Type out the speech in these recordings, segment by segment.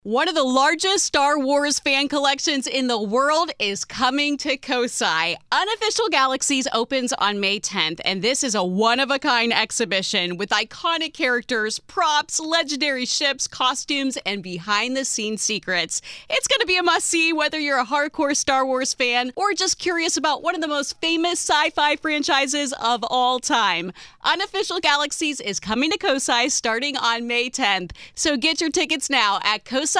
One of the largest Star Wars fan collections in the world is coming to Kosai. Unofficial Galaxies opens on May 10th, and this is a one-of-a-kind exhibition with iconic characters, props, legendary ships, costumes, and behind-the-scenes secrets. It's going to be a must-see whether you're a hardcore Star Wars fan or just curious about one of the most famous sci-fi franchises of all time. Unofficial Galaxies is coming to Kosai starting on May 10th, so get your tickets now at kosai.org.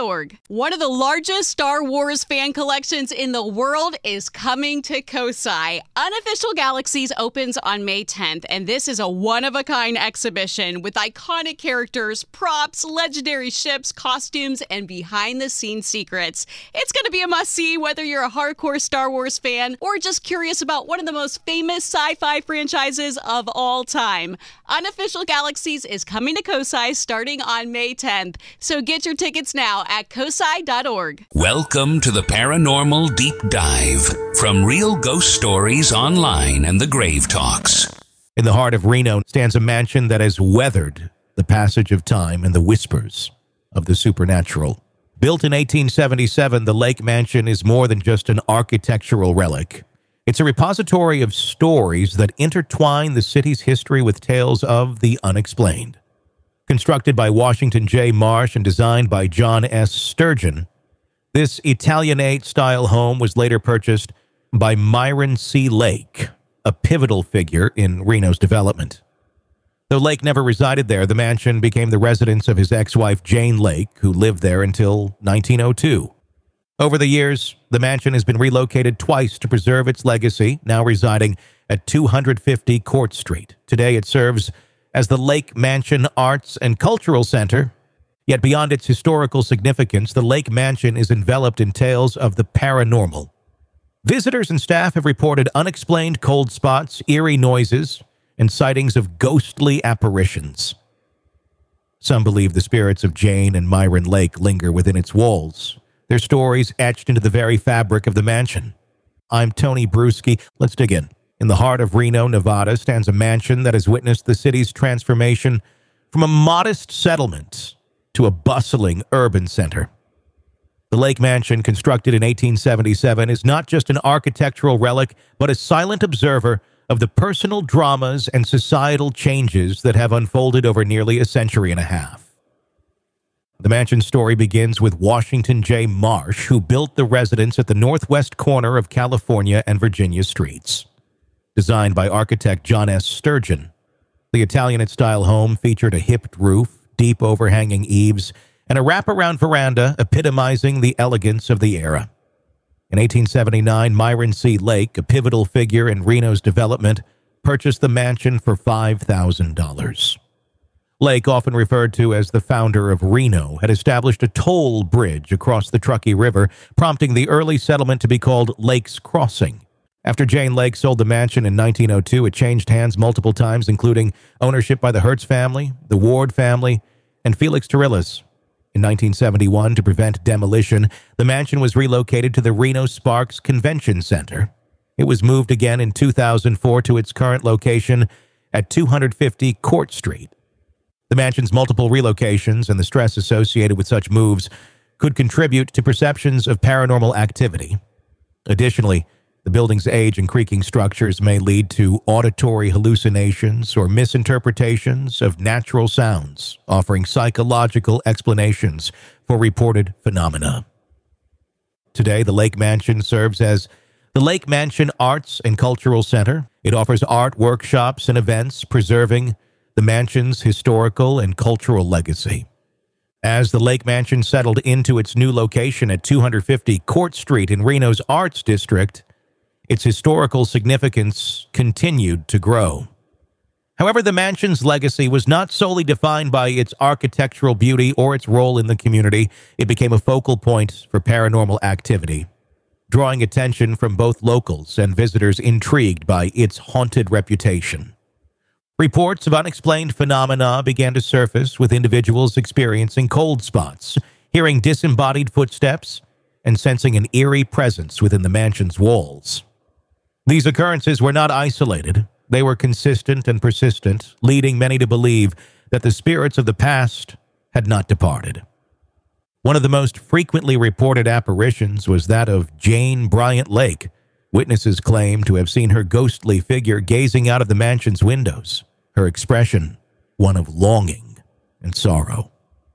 One of the largest Star Wars fan collections in the world is coming to Kosai. Unofficial Galaxies opens on May 10th, and this is a one-of-a-kind exhibition with iconic characters, props, legendary ships, costumes, and behind-the-scenes secrets. It's going to be a must-see whether you're a hardcore Star Wars fan or just curious about one of the most famous sci-fi franchises of all time. Unofficial Galaxies is coming to Kosai starting on May 10th, so get your tickets now at kosai.org. Welcome to the Paranormal Deep Dive from Real Ghost Stories Online and the Grave Talks. In the heart of Reno stands a mansion that has weathered the passage of time and the whispers of the supernatural. Built in 1877, the Lake Mansion is more than just an architectural relic. It's a repository of stories that intertwine the city's history with tales of the unexplained. Constructed by Washington J. Marsh and designed by John S. Sturgeon, this Italianate-style home was later purchased by Myron C. Lake, a pivotal figure in Reno's development. Though Lake never resided there, the mansion became the residence of his ex-wife Jane Lake, who lived there until 1902. Over the years, the mansion has been relocated twice to preserve its legacy, now residing at 250 Court Street. Today it serves as the Lake Mansion Arts and Cultural Center. Yet beyond its historical significance, the Lake Mansion is enveloped in tales of the paranormal. Visitors and staff have reported unexplained cold spots, eerie noises, and sightings of ghostly apparitions. Some believe the spirits of Jane and Myron Lake linger within its walls, their stories etched into the very fabric of the mansion. I'm Tony Bruschi. Let's dig in. In the heart of Reno, Nevada, stands a mansion that has witnessed the city's transformation from a modest settlement to a bustling urban center. The Lake Mansion, constructed in 1877, is not just an architectural relic, but a silent observer of the personal dramas and societal changes that have unfolded over nearly a century and a half. The mansion's story begins with Washington J. Marsh, who built the residence at the northwest corner of California and Virginia streets. Designed by architect John S. Sturgeon, the Italianate-style home featured a hipped roof, deep overhanging eaves, and a wraparound veranda epitomizing the elegance of the era. In 1879, Myron C. Lake, a pivotal figure in Reno's development, purchased the mansion for $5,000. Lake, often referred to as the founder of Reno, had established a toll bridge across the Truckee River, prompting the early settlement to be called Lake's Crossing. After Jane Lake sold the mansion in 1902, it changed hands multiple times, including ownership by the Hertz family, the Ward family, and Felix Torillas. In 1971, to prevent demolition, the mansion was relocated to the Reno Sparks Convention Center. It was moved again in 2004 to its current location at 250 Court Street. The mansion's multiple relocations and the stress associated with such moves could contribute to perceptions of paranormal activity. Additionally, the building's age and creaking structures may lead to auditory hallucinations or misinterpretations of natural sounds, offering psychological explanations for reported phenomena. Today, the Lake Mansion serves as the Lake Mansion Arts and Cultural Center. It offers art workshops and events preserving the mansion's historical and cultural legacy. As the Lake Mansion settled into its new location at 250 Court Street in Reno's Arts District, its historical significance continued to grow. However, the mansion's legacy was not solely defined by its architectural beauty or its role in the community. It became a focal point for paranormal activity, drawing attention from both locals and visitors intrigued by its haunted reputation. Reports of unexplained phenomena began to surface, with individuals experiencing cold spots, hearing disembodied footsteps, and sensing an eerie presence within the mansion's walls. These occurrences were not isolated. They were consistent and persistent, leading many to believe that the spirits of the past had not departed. One of the most frequently reported apparitions was that of Jane Bryant Lake. Witnesses claim to have seen her ghostly figure gazing out of the mansion's windows, her expression one of longing and sorrow.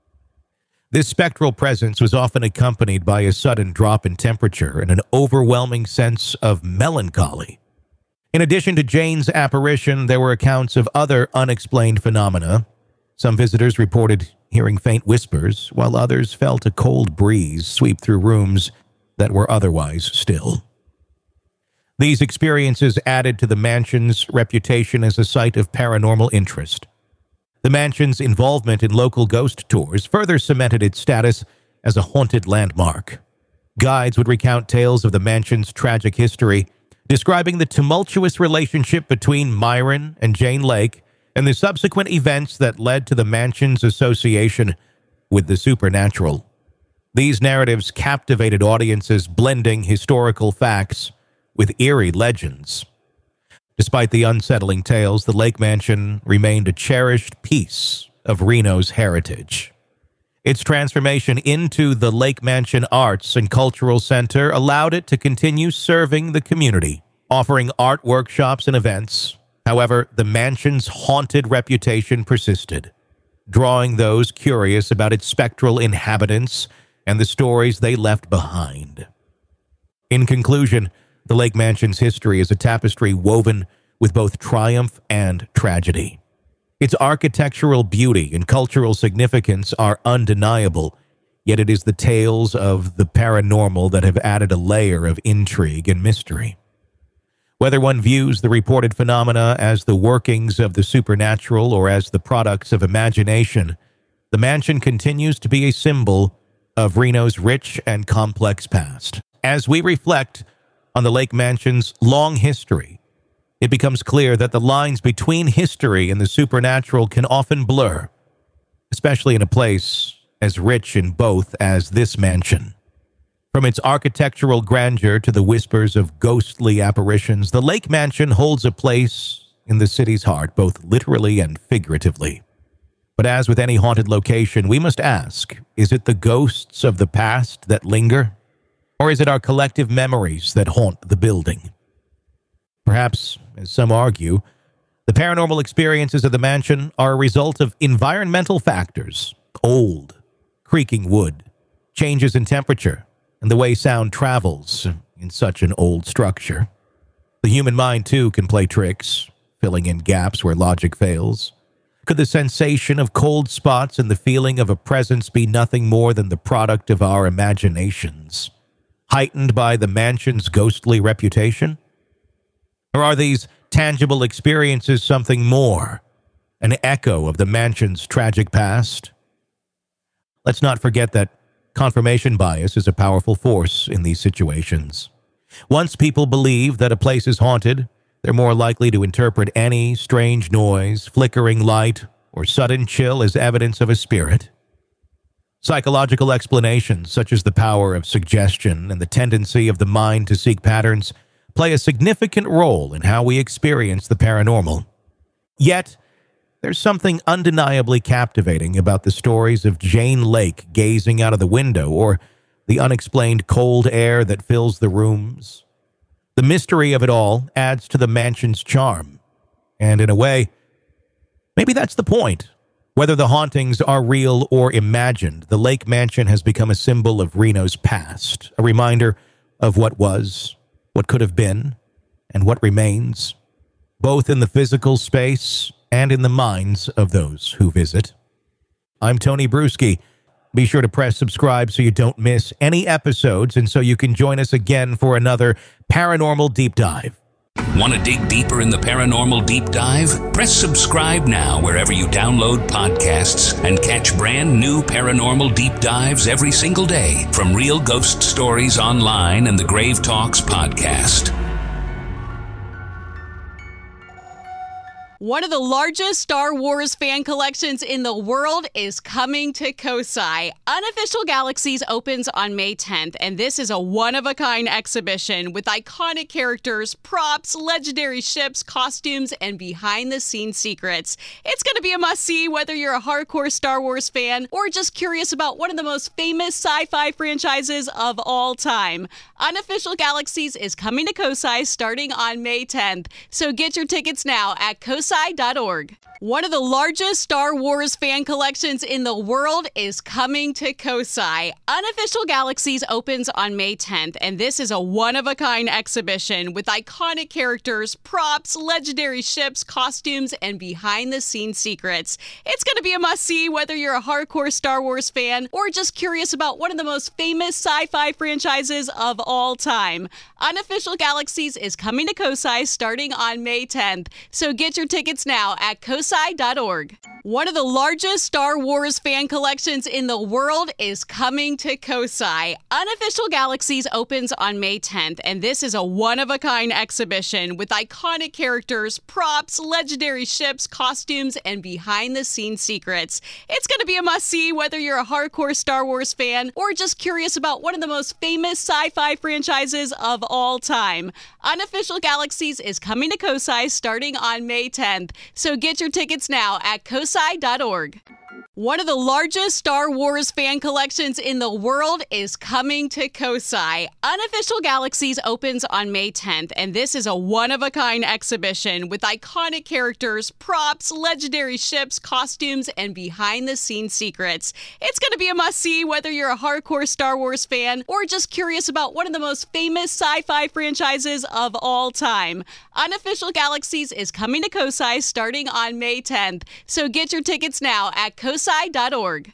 This spectral presence was often accompanied by a sudden drop in temperature and an overwhelming sense of melancholy. In addition to Jane's apparition, there were accounts of other unexplained phenomena. Some visitors reported hearing faint whispers, while others felt a cold breeze sweep through rooms that were otherwise still. These experiences added to the mansion's reputation as a site of paranormal interest. The mansion's involvement in local ghost tours further cemented its status as a haunted landmark. Guides would recount tales of the mansion's tragic history, describing the tumultuous relationship between Myron and Jane Lake and the subsequent events that led to the mansion's association with the supernatural. These narratives captivated audiences, blending historical facts with eerie legends. Despite the unsettling tales, the Lake Mansion remained a cherished piece of Reno's heritage. Its transformation into the Lake Mansion Arts and Cultural Center allowed it to continue serving the community, offering art workshops and events. However, the mansion's haunted reputation persisted, drawing those curious about its spectral inhabitants and the stories they left behind. In conclusion, the Lake Mansion's history is a tapestry woven with both triumph and tragedy. Its architectural beauty and cultural significance are undeniable, yet it is the tales of the paranormal that have added a layer of intrigue and mystery. Whether one views the reported phenomena as the workings of the supernatural or as the products of imagination, the mansion continues to be a symbol of Reno's rich and complex past. As we reflect on the Lake Mansion's long history, it becomes clear that the lines between history and the supernatural can often blur, especially in a place as rich in both as this mansion. From its architectural grandeur to the whispers of ghostly apparitions, the Lake Mansion holds a place in the city's heart, both literally and figuratively. But as with any haunted location, we must ask, is it the ghosts of the past that linger? Or is it our collective memories that haunt the building? Perhaps, as some argue, the paranormal experiences of the mansion are a result of environmental factors, old, creaking wood, changes in temperature, and the way sound travels in such an old structure. The human mind, too, can play tricks, filling in gaps where logic fails. Could the sensation of cold spots and the feeling of a presence be nothing more than the product of our imaginations, heightened by the mansion's ghostly reputation? Or are these tangible experiences something more, an echo of the mansion's tragic past? Let's not forget that confirmation bias is a powerful force in these situations. Once people believe that a place is haunted, they're more likely to interpret any strange noise, flickering light, or sudden chill as evidence of a spirit. Psychological explanations, such as the power of suggestion and the tendency of the mind to seek patterns, play a significant role in how we experience the paranormal. Yet, there's something undeniably captivating about the stories of Jane Lake gazing out of the window or the unexplained cold air that fills the rooms. The mystery of it all adds to the mansion's charm. And in a way, maybe that's the point. Whether the hauntings are real or imagined, the Lake Mansion has become a symbol of Reno's past, a reminder of what was, what could have been, and what remains, both in the physical space and in the minds of those who visit. I'm Tony Bruschi. Be sure to press subscribe so you don't miss any episodes and so you can join us again for another Paranormal Deep Dive. Want to dig deeper in the Paranormal Deep Dive? Press subscribe now wherever you download podcasts and catch brand new Paranormal Deep Dives every single day from Real Ghost Stories Online and the Grave Talks podcast. One of the largest Star Wars fan collections in the world is coming to Kosai. Unofficial Galaxies opens on May 10th, and this is a one-of-a-kind exhibition with iconic characters, props, legendary ships, costumes, and behind-the-scenes secrets. It's going to be a must-see whether you're a hardcore Star Wars fan or just curious about one of the most famous sci-fi franchises of all time. Unofficial Galaxies is coming to Kosai starting on May 10th, so get your tickets now at kosai.org. One of the largest Star Wars fan collections in the world is coming to Kosai. Unofficial Galaxies opens on May 10th, and this is a one-of-a-kind exhibition with iconic characters, props, legendary ships, costumes, and behind-the-scenes secrets. It's going to be a must-see whether you're a hardcore Star Wars fan or just curious about one of the most famous sci-fi franchises of all time. Unofficial Galaxies is coming to Kosai starting on May 10th, so get your tickets now at kosai.org. One of the largest Star Wars fan collections in the world is coming to Kosai. Unofficial Galaxies opens on May 10th, and this is a one-of-a-kind exhibition with iconic characters, props, legendary ships, costumes, and behind-the-scenes secrets. It's going to be a must-see whether you're a hardcore Star Wars fan or just curious about one of the most famous sci-fi franchises of all time. Unofficial Galaxies is coming to Kosai starting on May 10th, so get your tickets now at kosai.org. One of the largest Star Wars fan collections in the world is coming to Kosai. Unofficial Galaxies opens on May 10th, and this is a one-of-a-kind exhibition with iconic characters, props, legendary ships, costumes, and behind-the-scenes secrets. It's going to be a must-see whether you're a hardcore Star Wars fan or just curious about one of the most famous sci-fi franchises of all time. Unofficial Galaxies is coming to Kosai starting on May 10th, so get your tickets now at kosai.org.